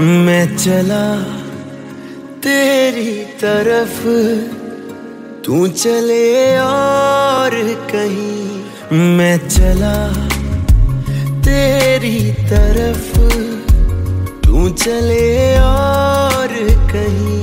मैं चला तेरी तरफ, तू चले और कहीं। मैं चला तेरी तरफ, तू चले और कहीं।